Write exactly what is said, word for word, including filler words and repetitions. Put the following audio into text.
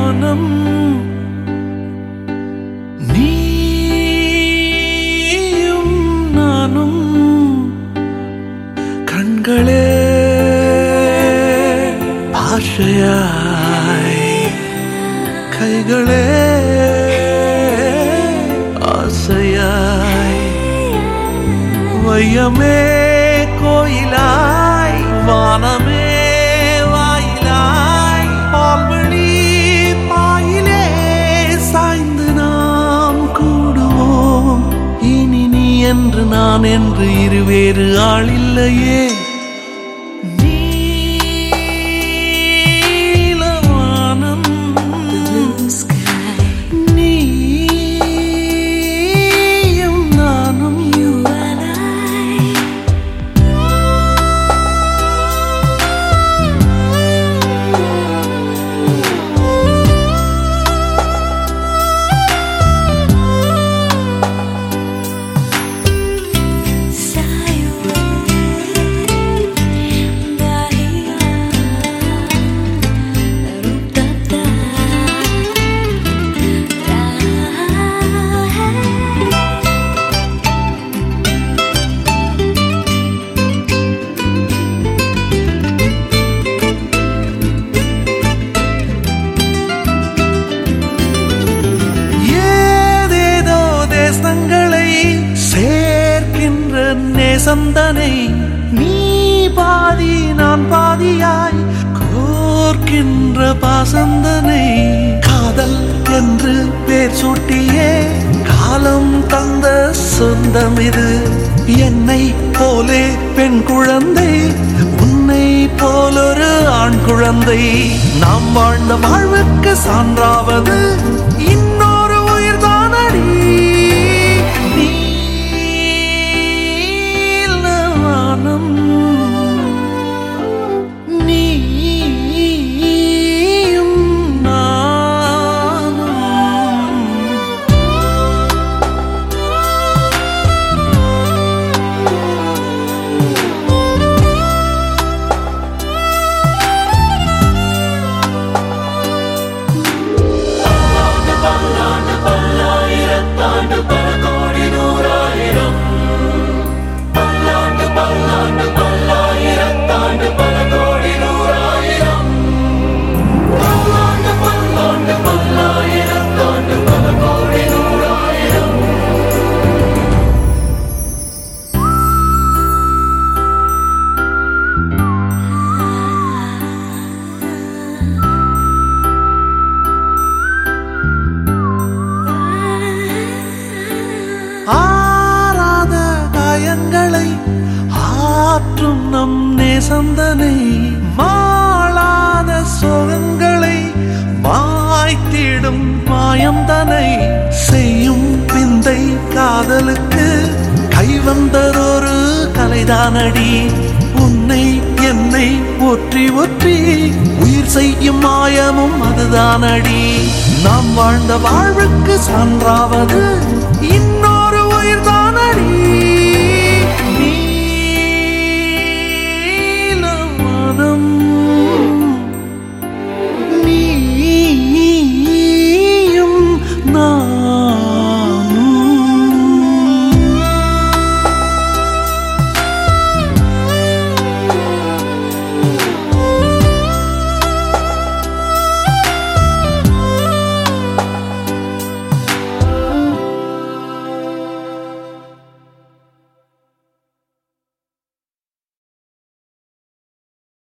வானம் நீயும் நானும் கண்களே பாஷையாய் கைகளே ஆசையாய் வையமே கோயிலாய் வானமே வாயிலாய் பால்வழி பாயிலே சாய்ந்து நாம் கூடுவோம் இனி நீ என்று நான் என்று இருவேறு ஆள் இல்லையே நேசந்தனை நீ பாதி நான் பாதியாய் கோர்க்கின்ற பாசந்தனை காதல் என்று பேர் சூட்டியே காலம் தந்த சொந்தம் இது என்னை போலே பெண் குழந்தை உன்னை போலொரு ஆண் குழந்தை நாம் வாழ்ந்த வாழ்வுக்கு சான்றாவது இன்னொரு உயிர்தானடி ஆராத காயங்களை ஆற்றும் நம் நேசந்தனை மாளாத சோகங்களை மாய்த்திடும் மாயந்தனை செய்யும் பிந்தை காதலுக்கு கைவந்ததொரு கலைதானடி உன்னை என்னை ஒற்றி ஒற்றி உயிர் செய்யும் மாயமும் அதுதானடி நாம் வாழ்ந்த வாழ்வுக்கு சான்றாவது இன்னொரு உயிர்தானடி நீலவானம்